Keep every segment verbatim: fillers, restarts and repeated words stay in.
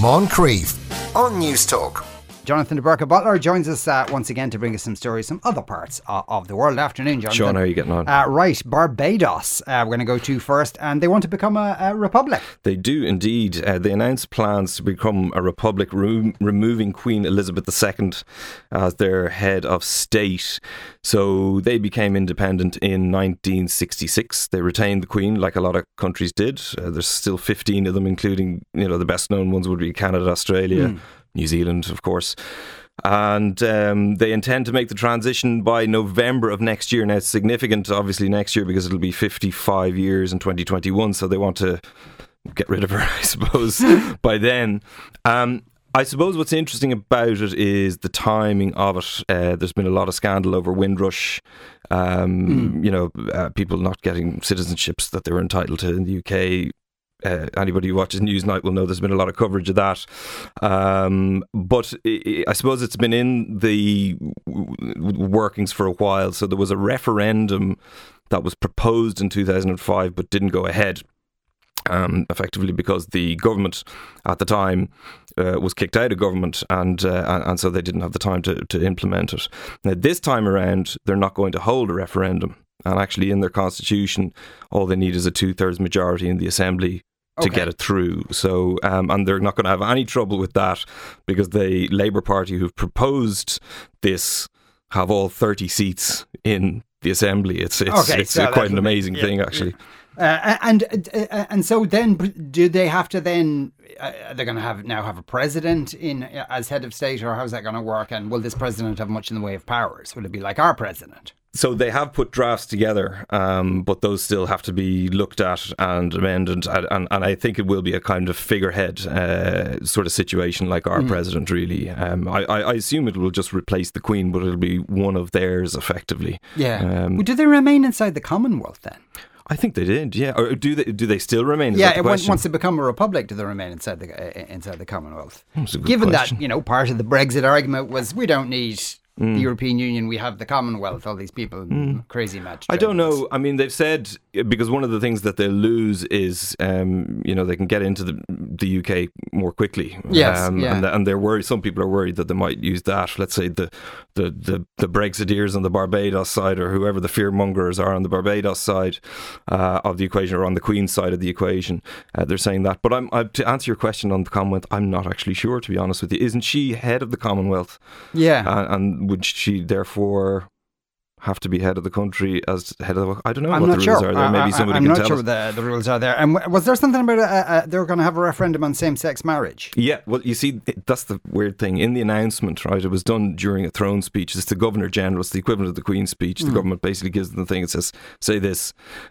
Moncrief on News Talk. Jonathan de Burca Butler joins us uh, once again to bring us some stories from other parts uh, of the world. Afternoon, Jonathan. Sean, how are you getting on? Uh, right, Barbados uh, we're going to go to first, and they want to become a, a republic. They do indeed. Uh, they announced plans to become a republic, re- removing Queen Elizabeth the Second as their head of state. So they became independent in nineteen sixty-six. They retained the Queen, like a lot of countries did. Uh, there's still fifteen of them, including, you know, the best known ones would be Canada, Australia, mm. New Zealand, of course. And um, they intend to make the transition by November of next year. Now, it's significant, obviously, next year because it'll be fifty-five years in twenty twenty-one. So they want to get rid of her, I suppose, by then. Um, I suppose what's interesting about it is the timing of it. Uh, there's been a lot of scandal over Windrush. Um, mm. You know, uh, people not getting citizenships that they were entitled to in the U K. Uh, anybody who watches Newsnight will know there's been a lot of coverage of that. Um, but I suppose it's been in the workings for a while. So there was a referendum that was proposed in two thousand five but didn't go ahead. Um, effectively because the government at the time uh, was kicked out of government, and, uh, and and so they didn't have the time to, to implement it. Now, this time around, they're not going to hold a referendum. And actually, in their constitution, all they need is a two-thirds majority in the assembly to okay. get it through. So, um, and they're not going to have any trouble with that because the Labour Party who've proposed this have all thirty seats in the assembly. It's it's okay, it's so quite an amazing yeah, thing, actually. Yeah. Uh, and uh, and so then, do they have to then? Uh, they're going to have now have a president in uh, as head of state, or how's that going to work? And will this president have much in the way of powers? Will it be like our president? So they have put drafts together, um, but those still have to be looked at and amended. And, and, and I think it will be a kind of figurehead uh, sort of situation like our mm. president, really. Um, I, I assume it will just replace the Queen, but it'll be one of theirs, effectively. Yeah. Um, well, do they remain inside the Commonwealth then? I think they did, yeah. Or do they? Do they still remain? Is yeah, the once, once they become a republic, do they remain inside the uh, inside the Commonwealth? That's a good Given question. that, you know, part of the Brexit argument was we don't need mm. the European Union, we have the Commonwealth. All these people, mm. crazy match. I don't know. I mean, they've said because one of the things that they'll lose is, um, you know, they can get into the the U K more quickly. Yes, um, yeah. and, and they're worried. Some people are worried that they might use that. Let's say the the the, the Brexiteers on the Barbados side, or whoever the fearmongers are on the Barbados side uh, of the equation, or on the Queen's side of the equation. Uh, they're saying that. But I'm I, to answer your question on the Commonwealth, I'm not actually sure, to be honest with you. Isn't she head of the Commonwealth? Yeah, uh, and would she therefore have to be head of the country as head of the... I don't know I'm what not the rules sure. are there. Maybe I, somebody I'm can not tell sure us. the, the rules are there. And was there something about uh, uh, they were going to have a referendum on same-sex marriage? Yeah, well, you see, that's the weird thing. In the announcement, right, it was done during a throne speech. It's the Governor General. It's the equivalent of the Queen's speech. Mm. The government basically gives them the thing. It says, say this.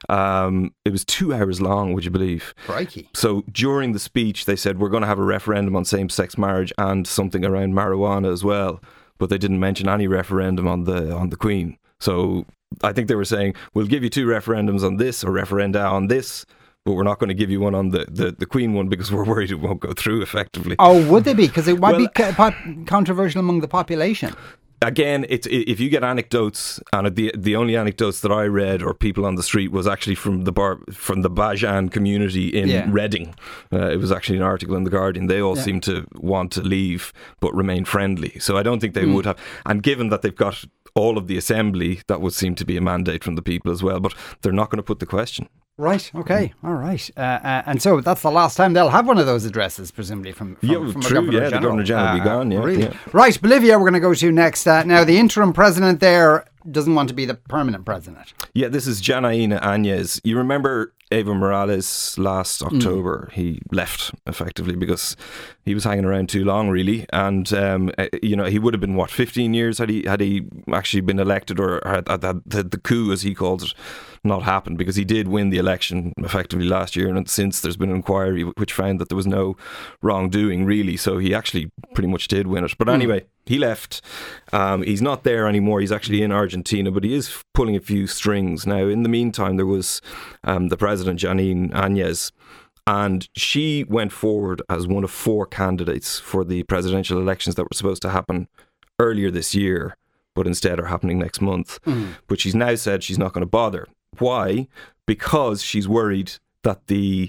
Um, it was two hours long, would you believe? Crikey. So during the speech, they said, we're going to have a referendum on same-sex marriage and something around marijuana as well. But they didn't mention any referendum on the on the Queen. So I think they were saying, we'll give you two referendums on this or referenda on this, but we're not going to give you one on the, the, the Queen one because we're worried it won't go through effectively. Oh, would they be? Because it might well, be co- controversial among the population. Again, it's, if you get anecdotes, and the the only anecdotes that I read or people on the street was actually from the bar, from the Bajan community in yeah. Reading. Uh, it was actually an article in The Guardian. They all yeah. seem to want to leave but remain friendly. So I don't think they mm. would have. And given that they've got all of the assembly, that would seem to be a mandate from the people as well. But they're not going to put the question. Right, okay, all right. Uh, uh, and so that's the last time they'll have one of those addresses, presumably, from, from, yeah, from true, a Governor yeah, General. the Governor General will be gone, yeah, really? yeah. Right, Bolivia we're going to go to next. Uh, now, the interim president there doesn't want to be the permanent president. Yeah, this is Janaína Áñez. You remember Evo Morales last October? Mm. He left, effectively, because he was hanging around too long, really. And, um, you know, he would have been, what, fifteen years had he had he actually been elected, or had, had, had the, the coup, as he calls it, not happened, because he did win the election effectively last year, and since there's been an inquiry which found that there was no wrongdoing, really. So he actually pretty much did win it. But anyway, mm. he left. Um, he's not there anymore. He's actually in Argentina, but he is pulling a few strings. Now, in the meantime, there was um, the president, Janine Áñez, and she went forward as one of four candidates for the presidential elections that were supposed to happen earlier this year, but instead are happening next month. Mm. But she's now said she's not going to bother. Why? Because she's worried that the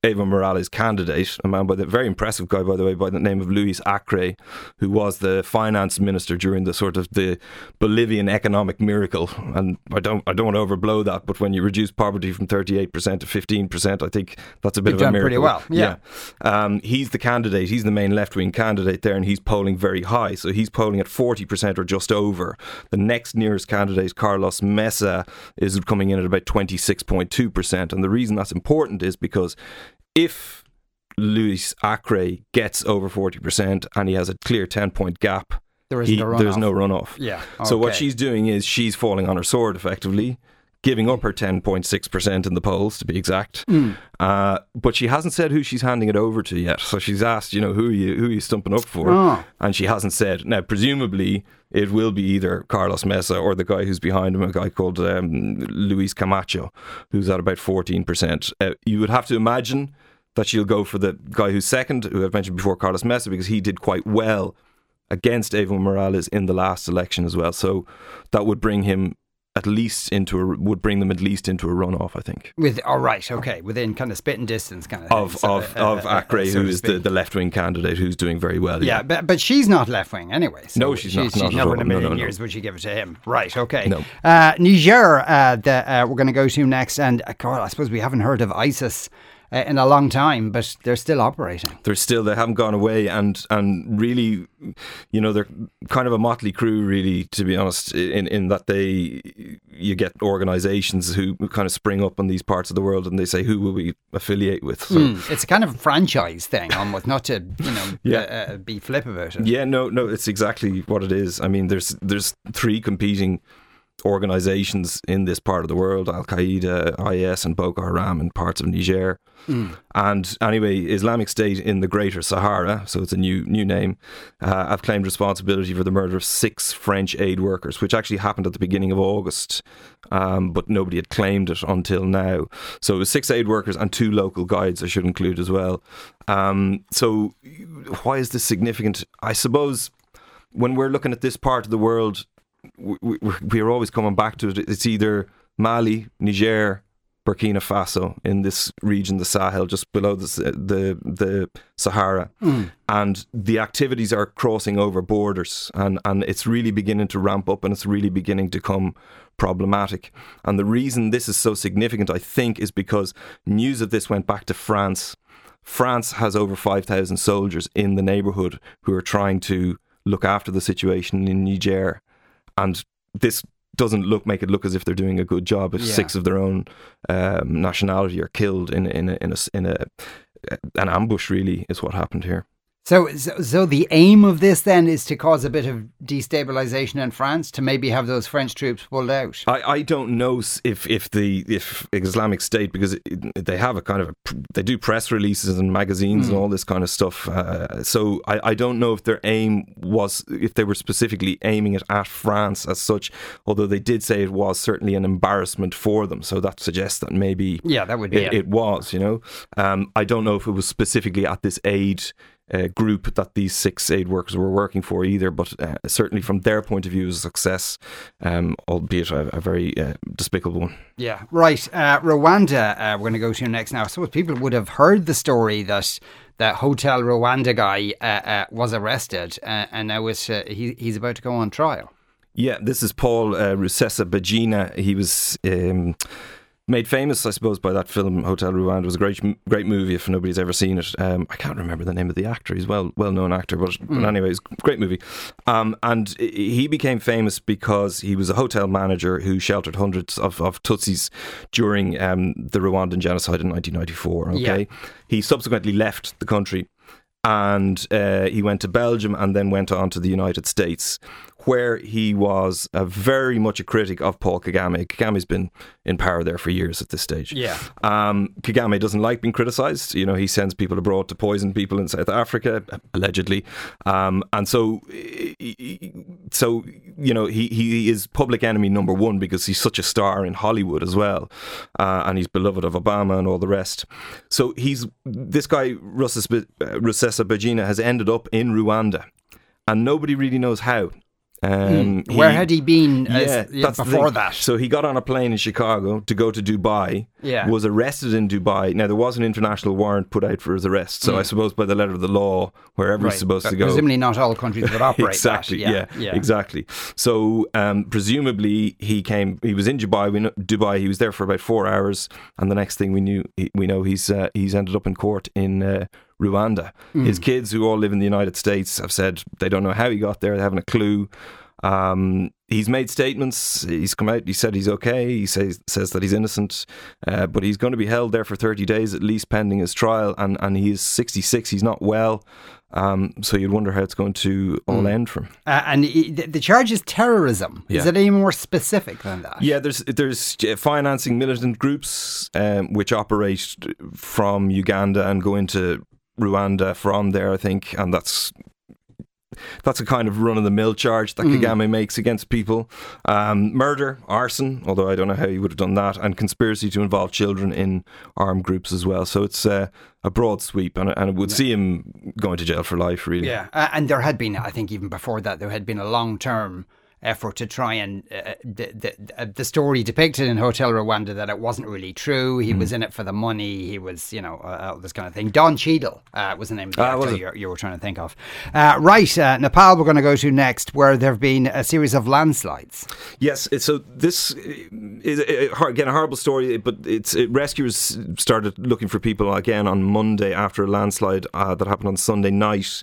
Evo Morales' candidate, a man by the very impressive guy, by the way, by the name of Luis Acre, who was the finance minister during the sort of the Bolivian economic miracle. And I don't I don't want to overblow that, but when you reduce poverty from thirty-eight percent to fifteen percent, I think that's a bit You've of a done miracle. pretty well, yeah. yeah. Um, he's the candidate, he's the main left-wing candidate there, and he's polling very high. So he's polling at forty percent or just over. The next nearest candidate, Carlos Mesa, is coming in at about twenty-six point two percent. And the reason that's important is because if Luis Acre gets over forty percent and he has a clear ten-point gap, there isn't he, a runoff. there's no runoff. Yeah. Okay. So what she's doing is she's falling on her sword, effectively, giving up her ten point six percent in the polls, to be exact. Mm. Uh, but she hasn't said who she's handing it over to yet. So she's asked, you know, who are you, who are you stumping up for? Oh. And she hasn't said. Now, presumably, it will be either Carlos Mesa or the guy who's behind him, a guy called um, Luis Camacho, who's at about fourteen percent. Uh, you would have to imagine that she'll go for the guy who's second, who I've mentioned before, Carlos Mesa, because he did quite well against Evo Morales in the last election as well. So that would bring him at least into a, would bring them at least into a runoff, I think. With all right, okay, within kind of spitting distance, kind of of thing, so, of, uh, of uh, Acre, uh, so who to is speak. the, the left wing candidate who's doing very well. Yeah, but but she's not left wing anyway. So No, she's not, She's, not she's at never all. in a No, million no, no. years would she give it to him. Right? Okay. No. Uh, Niger, uh, that uh, we're going to go to next, and uh, God, I suppose we haven't heard of ISIS uh, in a long time, but they're still operating. They're still, they haven't gone away, and and really, you know, they're kind of a motley crew, really, to be honest, in, in that they, you get organisations who kind of spring up in these parts of the world and they say, who will we affiliate with? So, Mm, it's a kind of a franchise thing, almost, not to, you know, Yeah. uh, uh, be flip about it. yeah, no, no, it's exactly what it is. I mean, there's there's three competing organisations in this part of the world: Al Qaeda, I S, and Boko Haram in parts of Niger. Mm. And anyway, Islamic State in the Greater Sahara, so it's a new new name, uh, have claimed responsibility for the murder of six French aid workers, which actually happened at the beginning of August, um, but nobody had claimed it until now. So it was six aid workers and two local guides, I should include as well. Um, so why is this significant? I suppose when we're looking at this part of the world, we, we, we're always coming back to it. It's either Mali, Niger, Burkina Faso in this region, the Sahel, just below the the, the Sahara. Mm. And the activities are crossing over borders, and, and it's really beginning to ramp up, and it's really beginning to become problematic. And the reason this is so significant, I think, is because news of this went back to France. France has over five thousand soldiers in the neighbourhood who are trying to look after the situation in Niger. And this doesn't look make it look as if they're doing a good job if Yeah. six of their own um, nationality are killed in in a, in a, in a an ambush. Really, is what happened here. So, so, so the aim of this then is to cause a bit of destabilisation in France, to maybe have those French troops pulled out. I, I don't know if if the if Islamic State, because it, they have a kind of a, they do press releases and magazines mm. and all this kind of stuff. Uh, so I, I don't know if their aim was, if they were specifically aiming it at France as such. Although they did say it was certainly an embarrassment for them, so that suggests that maybe yeah, that would be it, it. it was. You know, um, I don't know if it was specifically at this aid Uh, group that these six aid workers were working for either, but uh, certainly from their point of view, it was a success, um, albeit a, a very uh, despicable one. Yeah, right. Uh, Rwanda, uh, we're going to go to next now. So people would have heard the story that that Hotel Rwanda guy uh, uh, was arrested, uh, and now it's, uh, he, he's about to go on trial. Yeah, this is Paul uh, Rusesabagina. He was Um, made famous, I suppose, by that film Hotel Rwanda. It was a great, great movie. If nobody's ever seen it, um, I can't remember the name of the actor. He's well, well known actor, but, mm. but anyway, it's a great movie. Um, and he became famous because he was a hotel manager who sheltered hundreds of, of Tutsis during um, the Rwandan genocide in nineteen ninety-four. Okay, yeah. He subsequently left the country, and uh, he went to Belgium and then went on to the United States, where he was uh, very much a critic of Paul Kagame. Kagame's been in power there for years at this stage. Yeah. Um, Kagame doesn't like being criticised. You know, he sends people abroad to poison people in South Africa, allegedly. Um, and so, so you know, he, he is public enemy number one because he's such a star in Hollywood as well. Uh, and he's beloved of Obama and all the rest. So he's this guy, Rusesabagina, has ended up in Rwanda. And nobody really knows how. Um, mm. Where he, had he been yeah, as, yeah, that's before the, that? So he got on a plane in Chicago to go to Dubai, yeah. was arrested in Dubai. Now, there was an international warrant put out for his arrest, so mm. I suppose by the letter of the law, wherever right. he's supposed but to go. Presumably not all countries would operate exactly, that. Yeah, yeah, yeah, exactly. So um, presumably he came, he was in Dubai, we know, Dubai, he was there for about four hours, and the next thing we knew, we know he's uh, he's ended up in court in uh, Rwanda. Mm. His kids, who all live in the United States, have said they don't know how he got there, they haven't a clue. Um, he's made statements. He's come out. He said he's okay. He says says that he's innocent, uh, but he's going to be held there for thirty days at least, pending his trial. And and he is sixty-six. He's not well. Um, so you'd wonder how it's going to all mm. end for him. Uh, and he, the charge is terrorism. Yeah. Is it any more specific than that? Yeah, there's there's financing militant groups um, which operate from Uganda and go into Rwanda from there, I think, and that's. That's a kind of run-of-the-mill charge that mm. Kagame makes against people. Um, murder, arson, although I don't know how he would have done that, and conspiracy to involve children in armed groups as well. So it's uh, a broad sweep, and, and it would yeah. see him going to jail for life, really. Yeah, uh, and there had been, I think even before that, there had been a long-term effort to try and uh, the, the the story depicted in Hotel Rwanda that it wasn't really true. He mm. was in it for the money. He was, you know, uh, this kind of thing. Don Cheadle uh, was the name of the uh, actor you, you were trying to think of. Uh, right, uh, Nepal we're going to go to next, where there have been a series of landslides. Yes, so this is, again, a horrible story, but it's it, rescuers started looking for people again on Monday after a landslide uh, that happened on Sunday night.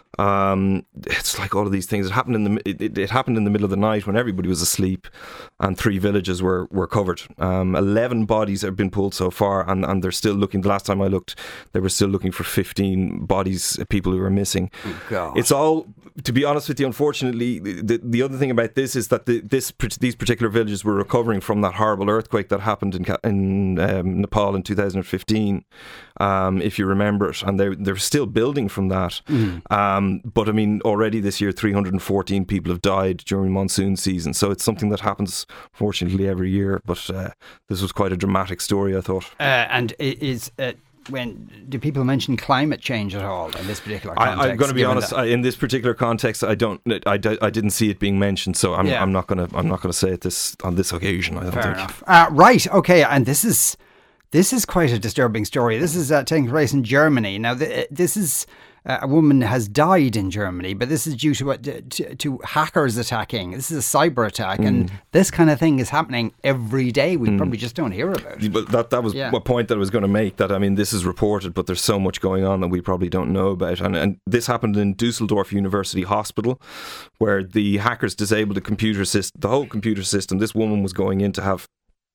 Um, it's like all of these things. It happened in the it, it happened in the middle of the night when everybody was asleep, and three villages were were covered. Um, Eleven bodies have been pulled so far, and, and they're still looking. The last time I looked, they were still looking for fifteen bodies, people who are missing. Oh, God. It's all, to be honest with you, unfortunately, the the other thing about this is that the, this these particular villages were recovering from that horrible earthquake that happened in in um, Nepal in two thousand fifteen, um, if you remember it, and they they're still building from that. Mm. Um, but I mean, already this year, three hundred fourteen people have died during monsoon season. So it's something that happens, fortunately, every year. But uh, this was quite a dramatic story, I thought. Uh, and is uh, when do people mention climate change at all in this particular context? I, I'm going to be honest. I, in this particular context, I don't. I, I didn't see it being mentioned. So I'm, yeah. I'm not going to. I'm not going to say it this on this occasion. I don't Fair think. Enough. Uh, right. Okay. And this is this is quite a disturbing story. This is uh, taking place in Germany. Now, th- this is. Uh, a woman has died in Germany, but this is due to, uh, to to hackers attacking. This is a cyber attack, mm. and this kind of thing is happening every day. We mm. probably just don't hear about it. But that that was yeah. a point that I was going to make. That I mean, this is reported, but there's so much going on that we probably don't know about. And and this happened in Dusseldorf University Hospital, where the hackers disabled the computer system, the whole computer system. This woman was going in to have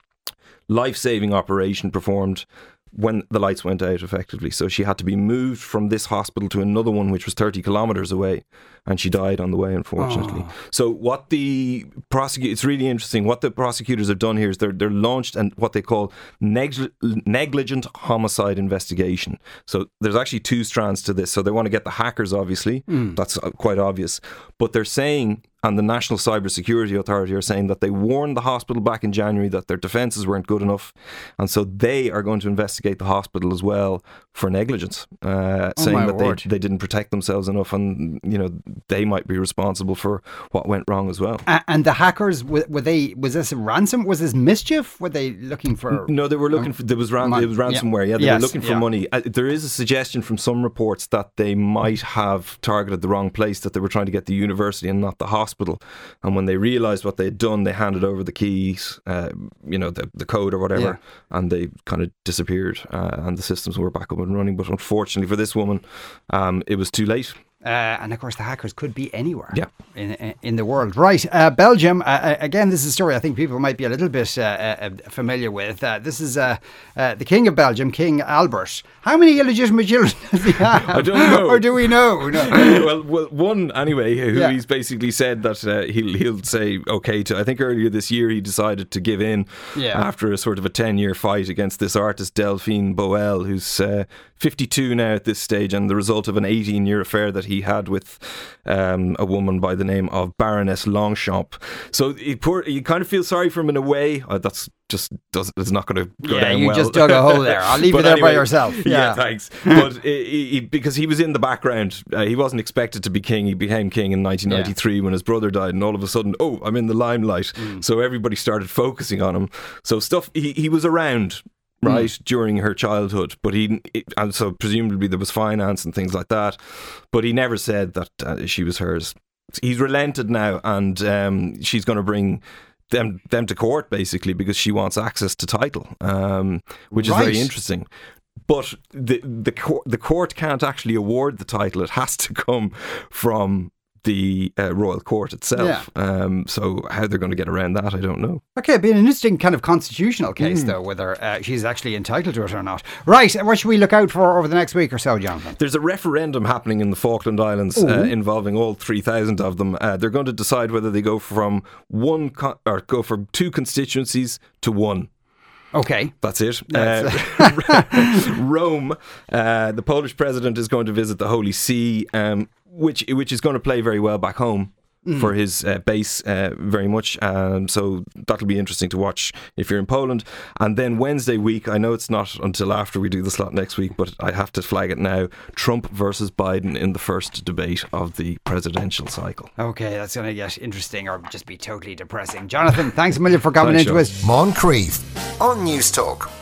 life-saving operation performed when the lights went out, effectively. So she had to be moved from this hospital to another one, which was thirty kilometres away, and she died on the way, unfortunately. Oh. So what the prosecute it's really interesting. What the prosecutors have done here is they're they're launched and what they call negli- negligent homicide investigation. So there's actually two strands to this. So they want to get the hackers, obviously. Mm. That's quite obvious. But they're saying, and the National Cybersecurity Authority are saying, that they warned the hospital back in January that their defences weren't good enough, and so they are going to investigate the hospital as well for negligence, uh, oh saying that word. they, they didn't protect themselves enough, and you know they might be responsible for what went wrong as well. Uh, and the hackers, were, were they? Was this a ransom? Was this mischief? Were they looking for? No, they were looking for. There was ran, it was ransomware. Yeah, yeah they yes, were looking for yeah. money. Uh, there is a suggestion from some reports that they might have targeted the wrong place. That they were trying to get the university and not the hospital. And when they realised what they'd done, they handed over the keys, uh, you know, the, the code or whatever, yeah. and they kind of disappeared, uh, and the systems were back up and running. But unfortunately for this woman, um, it was too late. Uh, and of course, the hackers could be anywhere yeah. in in the world. Right, uh, Belgium. Uh, again, this is a story I think people might be a little bit uh, uh, familiar with. Uh, this is uh, uh, the King of Belgium, King Albert. How many illegitimate children does he have? I don't know. Or do we know? No. well, well, one anyway, who yeah. he's basically said that uh, he'll he'll say okay to. I think earlier this year he decided to give in yeah. after a sort of a ten-year fight against this artist Delphine Boel, who's uh, fifty-two now at this stage, and the result of an eighteen-year affair that he he had with um, a woman by the name of Baroness Longchamp. So he poor, you kind of feel sorry for him in a way. Oh, that's just doesn't. It's not going to go yeah, down you well. just dug a hole there. I'll leave you there anyway, by yourself. Yeah, Yeah, thanks. But he, he, because he was in the background, uh, he wasn't expected to be king. He became king in nineteen ninety-three yeah. when his brother died, and all of a sudden, oh, I'm in the limelight. Mm. So everybody started focusing on him. So stuff. He, he was around. Right, mm. during her childhood, but he, and so presumably there was finance and things like that, but he never said that uh, she was hers. He's relented now, and um, she's going to bring them them to court basically because she wants access to title, um, which right. is very interesting. But the the court, the court can't actually award the title; it has to come from the uh, royal court itself. Yeah. Um, so how they're going to get around that, I don't know. Okay, it'd be an interesting kind of constitutional case, mm. though, whether uh, she's actually entitled to it or not. Right, what should we look out for over the next week or so, Jonathan? There's a referendum happening in the Falkland Islands uh, involving all three thousand of them. Uh, they're going to decide whether they go from one co- or go from two constituencies to one. Okay. That's it. Uh, Rome, uh, the Polish president is going to visit the Holy See, um, which which is going to play very well back home mm. for his uh, base uh, very much. Um, so that'll be interesting to watch if you're in Poland. And then Wednesday week, I know it's not until after we do the slot next week, but I have to flag it now. Trump versus Biden in the first debate of the presidential cycle. Okay, that's going to get interesting or just be totally depressing. Jonathan, thanks a million for coming Thanks, into us. Moncrief on News Talk.